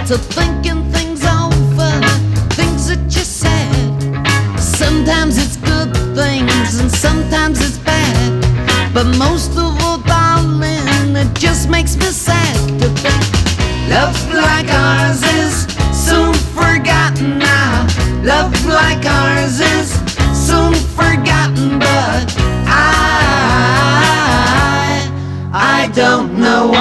to thinking things over, things that you said. Sometimes it's good things and sometimes it's bad, but most of all, darling, it just makes me sad to think love like ours is soon forgotten now. Love like ours is soon forgotten, but I don't know